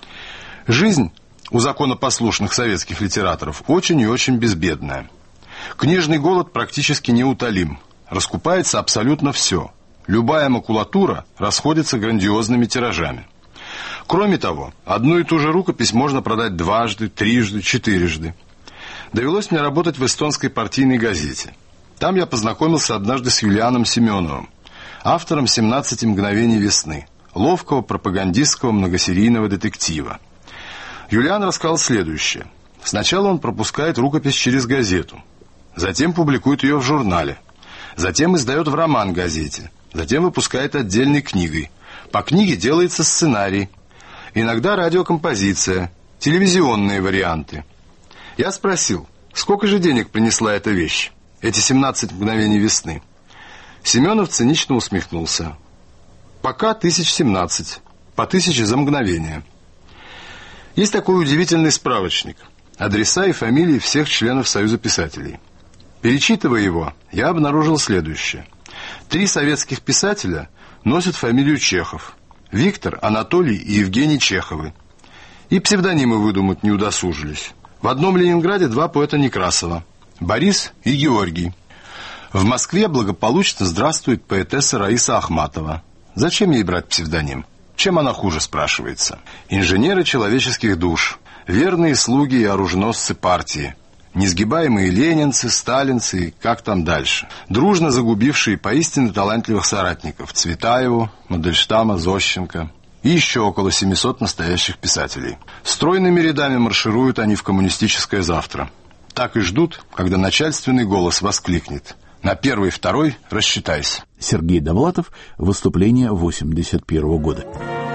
[SPEAKER 6] Жизнь у законопослушных советских литераторов очень и очень безбедная. Книжный голод практически неутолим. Раскупается абсолютно все. Любая макулатура расходится грандиозными тиражами. Кроме того, одну и ту же рукопись можно продать дважды, трижды, четырежды. Довелось мне работать в эстонской партийной газете. Там я познакомился однажды с Юлианом Семеновым, автором «семнадцати мгновений весны», ловкого пропагандистского многосерийного детектива. Юлиан рассказал следующее. Сначала он пропускает рукопись через газету, затем публикует ее в журнале, затем издает в роман-газете, затем выпускает отдельной книгой. По книге делается сценарий, иногда радиокомпозиция, телевизионные варианты. Я спросил: Сколько же денег принесла эта вещь, эти семнадцать мгновений весны? Семенов цинично усмехнулся. Пока тысяч семнадцать, по тысяче за мгновение. Есть такой удивительный справочник. Адреса и фамилии всех членов Союза писателей. Перечитывая его, я обнаружил следующее. Три советских писателя носят фамилию Чехов. Виктор, Анатолий и Евгений Чеховы. И псевдонимы выдумать не удосужились. В одном Ленинграде два поэта Некрасова. Борис и Георгий. В Москве благополучно здравствует поэтесса Раиса Ахматова. Зачем ей брать псевдоним? Чем она хуже, спрашивается? Инженеры человеческих душ, верные слуги и оруженосцы партии, несгибаемые ленинцы, сталинцы и как там дальше, дружно загубившие поистине талантливых соратников Цветаеву, Мандельштама, Зощенко и еще около семисот настоящих писателей. Стройными рядами маршируют они в коммунистическое завтра. Так и ждут, когда начальственный голос воскликнет: «На первый, второй рассчитайся».
[SPEAKER 1] Сергей Довлатов. Выступление восемьдесят первого года.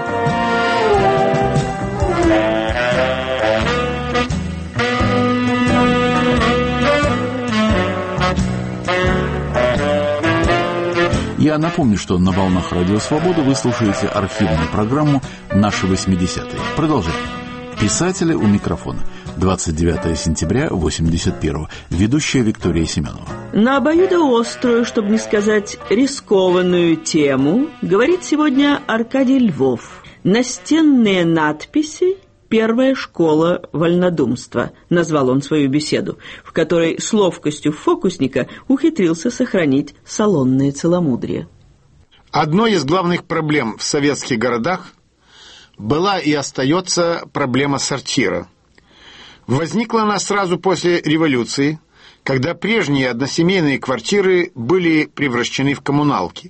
[SPEAKER 1] Я напомню, что на волнах Радио Свобода вы слушаете архивную программу «Наши восьмидесятые». Продолжаем. Писатели у микрофона. двадцать девятого сентября восемьдесят первого. Ведущая Виктория Семенова.
[SPEAKER 2] На обоюдоострую, чтобы не сказать рискованную тему, говорит сегодня Аркадий Львов. «Настенные надписи. Первая школа вольнодумства», назвал он свою беседу, в которой с ловкостью фокусника ухитрился сохранить салонное целомудрие.
[SPEAKER 7] Одной из главных проблем в советских городах была и остается проблема сортира. Возникла она сразу после революции, когда прежние односемейные квартиры были превращены в коммуналки.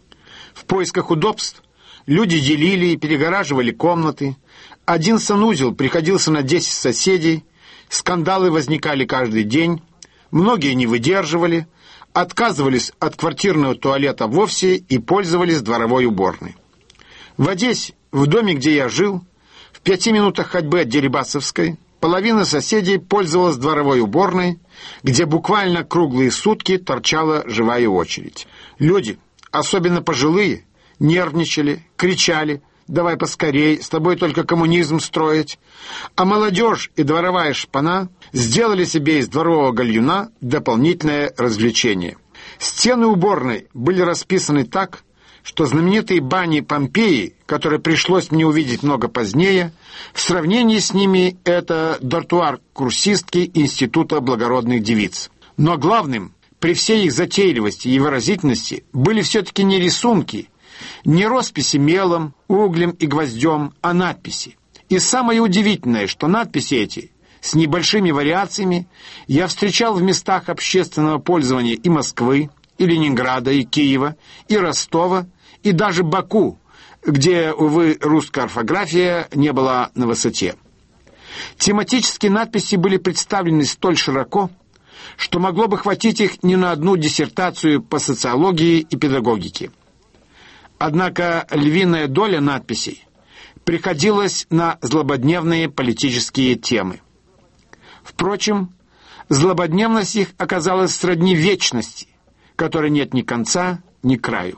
[SPEAKER 7] В поисках удобств люди делили и перегораживали комнаты. Один санузел приходился на десять соседей, скандалы возникали каждый день, многие не выдерживали, отказывались от квартирного туалета вовсе и пользовались дворовой уборной. В Одессе, в доме, где я жил, в пяти минутах ходьбы от Дерибасовской, половина соседей пользовалась дворовой уборной, где буквально круглые сутки торчала живая очередь. Люди, особенно пожилые, нервничали, кричали: «Давай поскорей, с тобой только коммунизм строить». А молодежь и дворовая шпана сделали себе из дворового гальюна дополнительное развлечение. Стены уборной были расписаны так, что знаменитые бани Помпеи, которые пришлось мне увидеть много позднее, в сравнении с ними это дартуар курсистки Института благородных девиц. Но главным, при всей их затейливости и выразительности, были все-таки не рисунки, не росписи мелом, углем и гвоздем, а надписи. И самое удивительное, что надписи эти, с небольшими вариациями, я встречал в местах общественного пользования и Москвы, и Ленинграда, и Киева, и Ростова, и даже Баку, где, увы, русская орфография не была на высоте. Тематические надписи были представлены столь широко, что могло бы хватить их не на одну диссертацию по социологии и педагогике. Однако львиная доля надписей приходилась на злободневные политические темы. Впрочем, злободневность их оказалась сродни вечности, которой нет ни конца, ни краю.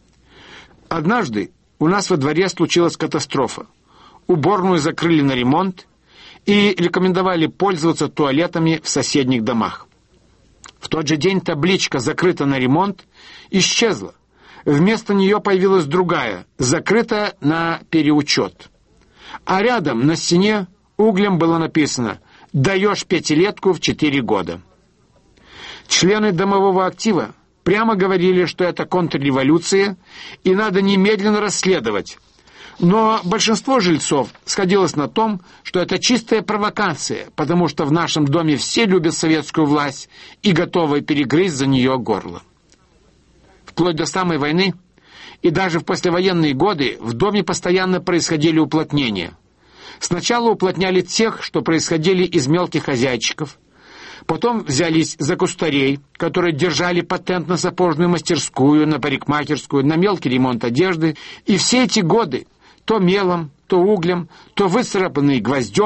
[SPEAKER 7] Однажды у нас во дворе случилась катастрофа. Уборную закрыли на ремонт и рекомендовали пользоваться туалетами в соседних домах. В тот же день табличка «Закрыто на ремонт» исчезла. Вместо нее появилась другая, закрыта на переучет. А рядом на стене углем было написано: «Даешь пятилетку в четыре года». Члены домового актива прямо говорили, что это контрреволюция и надо немедленно расследовать. Но большинство жильцов сходилось на том, что это чистая провокация, потому что в нашем доме все любят советскую власть и готовы перегрызть за нее горло. Вплоть до самой войны и даже в послевоенные годы в доме постоянно происходили уплотнения. Сначала уплотняли тех, что происходили из мелких хозяйчиков, потом взялись за кустарей, которые держали патент на сапожную мастерскую, на парикмахерскую, на мелкий ремонт одежды, и все эти годы то мелом, то углем, то выцарапанные гвоздем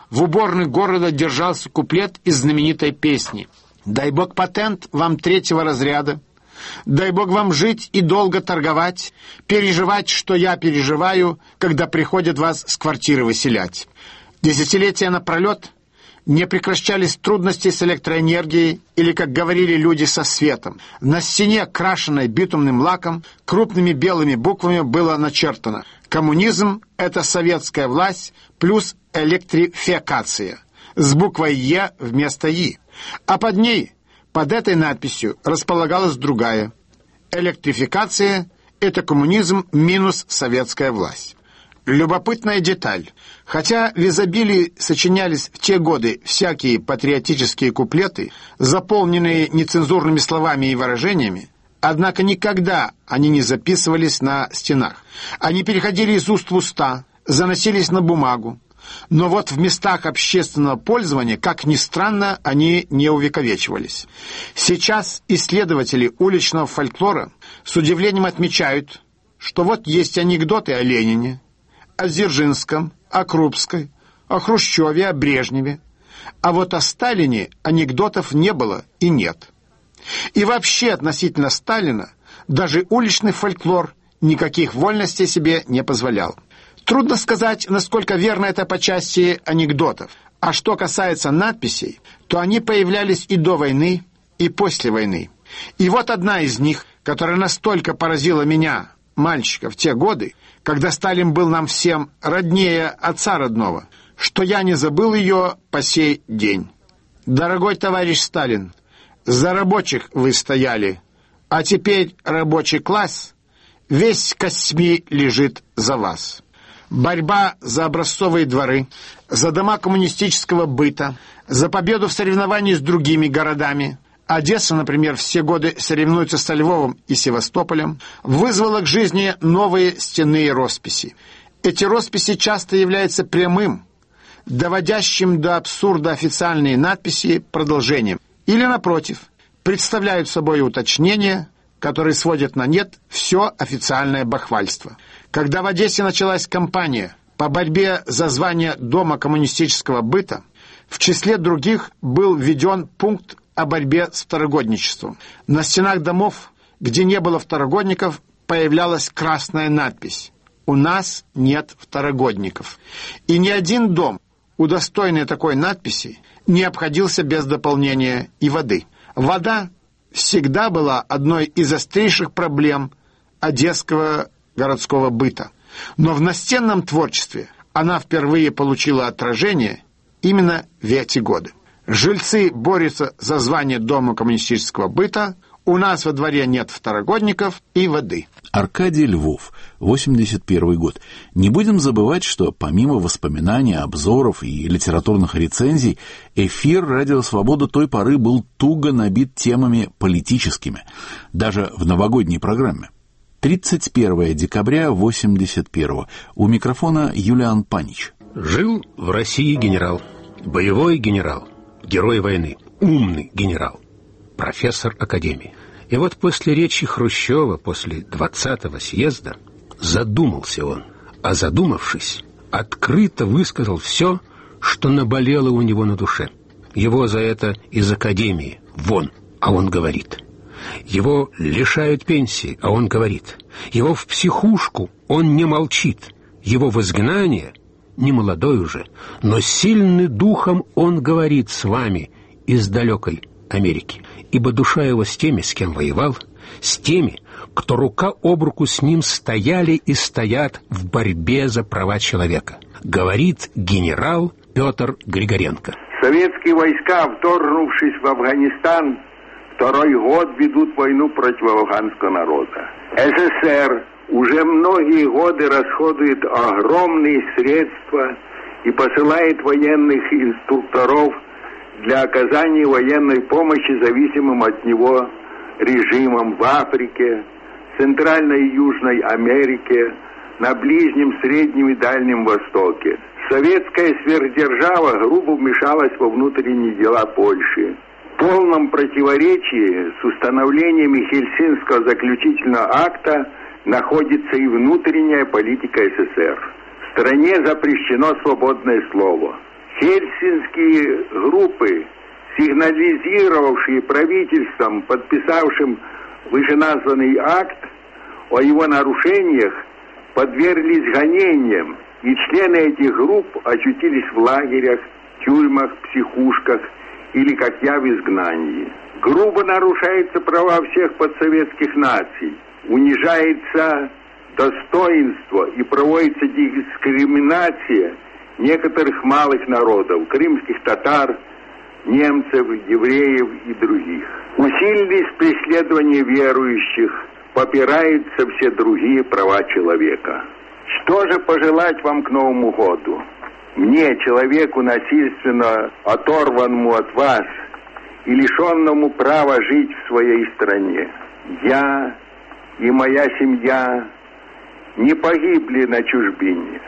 [SPEAKER 7] в уборных города держался куплет из знаменитой песни: «Дай Бог патент вам третьего разряда, дай Бог вам жить и долго торговать, переживать, что я переживаю, когда приходят вас с квартиры выселять». Десятилетия напролет не прекращались трудности с электроэнергией или, как говорили люди, со светом. На стене, крашенной битумным лаком, крупными белыми буквами было начертано: «Коммунизм – это советская власть плюс электрификация», с буквой «Е» вместо «И». А под ней, под этой надписью, располагалась другая: «Электрификация – это коммунизм минус советская власть». Любопытная деталь. Хотя в изобилии сочинялись в те годы всякие патриотические куплеты, заполненные нецензурными словами и выражениями, однако никогда они не записывались на стенах. Они переходили из уст в уста, заносились на бумагу. Но вот в местах общественного пользования, как ни странно, они не увековечивались. Сейчас исследователи уличного фольклора с удивлением отмечают, что вот есть анекдоты о Ленине, о Дзержинском, о Крупской, о Хрущеве, о Брежневе. А вот о Сталине анекдотов не было и нет. И вообще относительно Сталина даже уличный фольклор никаких вольностей себе не позволял. Трудно сказать, насколько верно это по части анекдотов. А что касается надписей, то они появлялись и до войны, и после войны. И вот одна из них, которая настолько поразила меня, мальчика, в те годы, когда Сталин был нам всем роднее отца родного, что я не забыл ее по сей день. «Дорогой товарищ Сталин, за рабочих вы стояли, а теперь рабочий класс весь косьми лежит за вас». Борьба за образцовые дворы, за дома коммунистического быта, за победу в соревновании с другими городами. Одесса, например, все годы соревнуется со Львовом и Севастополем, вызвала к жизни новые стенные росписи. Эти росписи часто являются прямым, доводящим до абсурда официальные надписи продолжением. Или, напротив, представляют собой уточнения, которые сводят на нет все официальное бахвальство. Когда в Одессе началась кампания по борьбе за звание Дома коммунистического быта, в числе других был введен пункт о борьбе с второгодничеством. На стенах домов, где не было второгодников, появлялась красная надпись: «У нас нет второгодников». И ни один дом, удостоенный такой надписи, не обходился без дополнения и воды. Вода всегда была одной из острейших проблем одесского городского быта. Но в настенном творчестве она впервые получила отражение именно в эти годы. Жильцы борются за звание Дома коммунистического быта, у нас во дворе нет второгодников и воды.
[SPEAKER 1] Аркадий Львов, восемьдесят первый год. Не будем забывать, что помимо воспоминаний, обзоров и литературных рецензий, эфир «Радио Свобода» той поры был туго набит темами политическими, даже в новогодней программе. тридцать первое декабря восемьдесят первого. У микрофона Юлиан Панич.
[SPEAKER 8] Жил в России генерал, боевой генерал, герой войны, умный генерал, профессор академии. И вот после речи Хрущева, после двадцатого съезда, задумался он, а задумавшись, открыто высказал все, что наболело у него на душе. Его за это из академии вон, а он говорит. Его лишают пенсии, а он говорит. Его в психушку, он не молчит. Его в изгнание, не молодой уже, но сильный духом, он говорит с вами из далекой Америки. Ибо душа его с теми, с кем воевал, с теми, кто рука об руку с ним стояли и стоят в борьбе за права человека. Говорит генерал Петр Григоренко.
[SPEAKER 9] Советские войска, вторгнувшись в Афганистан, второй год ведут войну против афганского народа. СССР уже многие годы расходует огромные средства и посылает военных инструкторов для оказания военной помощи зависимым от него режимам в Африке, Центральной и Южной Америке, на Ближнем, Среднем и Дальнем Востоке. Советская сверхдержава грубо вмешалась во внутренние дела Польши. В полном противоречии с установлениями Хельсинского заключительного акта находится и внутренняя политика СССР. В стране запрещено свободное слово. Хельсинские группы, сигнализировавшие правительством, подписавшим вышеназванный акт о его нарушениях, подверглись гонениям, и члены этих групп очутились в лагерях, тюрьмах, психушках или, как я, в изгнании. Грубо нарушаются права всех подсоветских наций, унижается достоинство и проводится дискриминация некоторых малых народов, крымских татар, немцев, евреев и других. Усилились преследования верующих, попираются все другие права человека. Что же пожелать вам к Новому году? Мне, человеку насильственно оторванному от вас и лишенному права жить в своей стране. Я и моя семья не погибли на чужбине.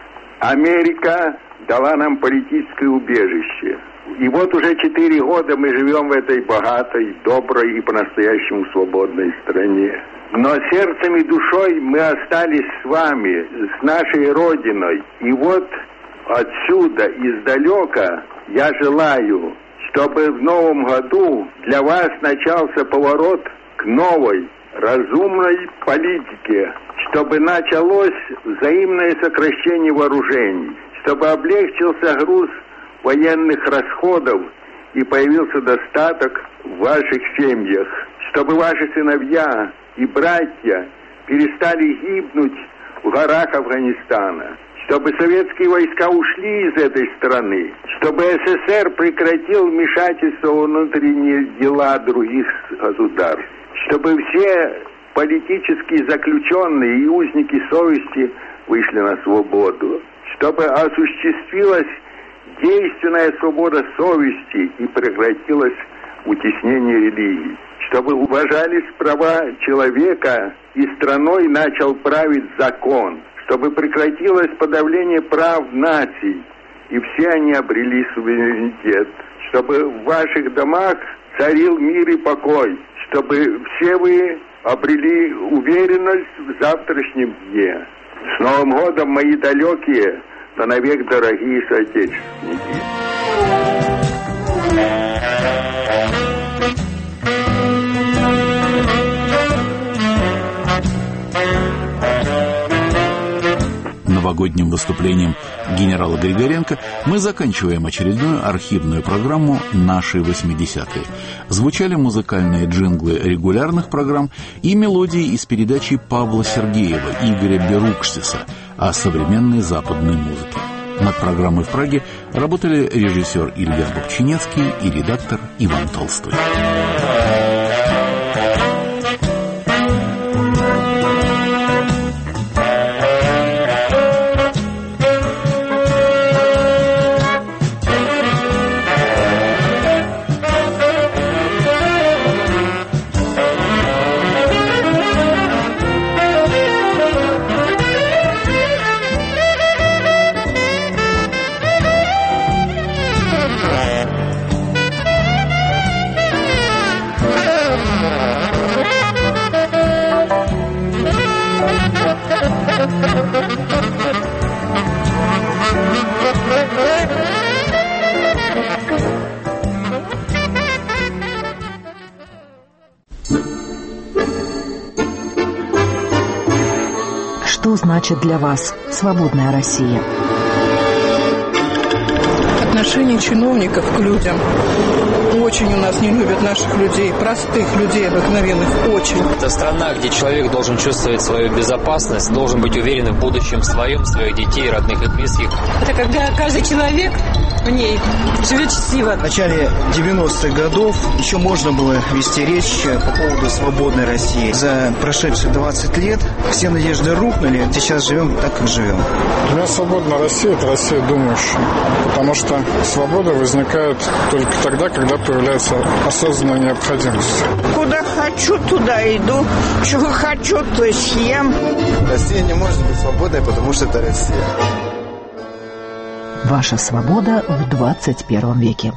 [SPEAKER 9] Америка дала нам политическое убежище. И вот уже четыре года мы живем в этой богатой, доброй и по-настоящему свободной стране. Но сердцем и душой мы остались с вами, с нашей Родиной. И вот отсюда, издалека, я желаю, чтобы в новом году для вас начался поворот к новой, разумной политике, чтобы началось взаимное сокращение вооружений, чтобы облегчился груз военных расходов и появился достаток в ваших семьях, чтобы ваши сыновья и братья перестали гибнуть в горах Афганистана, чтобы советские войска ушли из этой страны, чтобы СССР прекратил вмешательство в внутренние дела других государств, чтобы все политические заключенные и узники совести вышли на свободу, чтобы осуществилась действенная свобода совести и прекратилось утеснение религии, чтобы уважались права человека и страной начал править закон, чтобы прекратилось подавление прав наций и все они обрели суверенитет, чтобы в ваших домах царил мир и покой, чтобы все вы обрели уверенность в завтрашнем дне. С Новым годом, мои далекие, но навек дорогие соотечественники!
[SPEAKER 1] Новогодним выступлением генерала Григоренко мы заканчиваем очередную архивную программу «Наши восьмидесятые». Звучали музыкальные джинглы регулярных программ и мелодии из передачи Павла Сергеева, Игоря Берукштиса о современной западной музыке. Над программой в Праге работали режиссер Илья Бобчинецкий и редактор Иван Толстой.
[SPEAKER 10] Что значит для вас свободная Россия?
[SPEAKER 11] Отношение чиновников к людям. Очень у нас не любят наших людей, простых людей, обыкновенных, очень.
[SPEAKER 12] Это страна, где человек должен чувствовать свою безопасность, должен быть уверен в будущем своем, своих детей, родных и близких.
[SPEAKER 13] Это когда каждый человек в ней живет счастливо.
[SPEAKER 14] В начале девяностых годов еще можно было вести речь по поводу свободной России. За прошедшие двадцать лет все надежды рухнули, сейчас живем так, как живем.
[SPEAKER 15] Для меня свободная Россия – это Россия думающая, потому что свобода возникает только тогда, когда появляется осознанная необходимость.
[SPEAKER 16] Куда хочу, туда иду. Чего хочу, то и съем.
[SPEAKER 17] Россия не может быть свободной, потому что это Россия.
[SPEAKER 10] Ваша свобода в двадцать первом веке.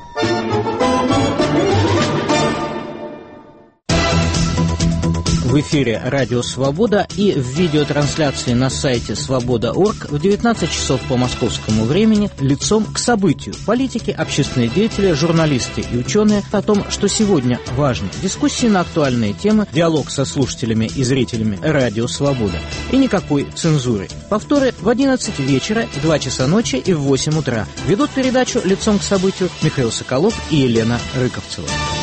[SPEAKER 18] в эфире «Радио Свобода» и в видеотрансляции на сайте свобода точка орг в девятнадцать часов по московскому времени лицом к событию. Политики, общественные деятели, журналисты и ученые о том, что сегодня важно. Дискуссии на актуальные темы, диалог со слушателями и зрителями «Радио Свобода». И никакой цензуры. Повторы в одиннадцать вечера, в два часа ночи и в восемь утра. Ведут передачу «Лицом к событию» Михаил Соколов и Елена Рыковцева.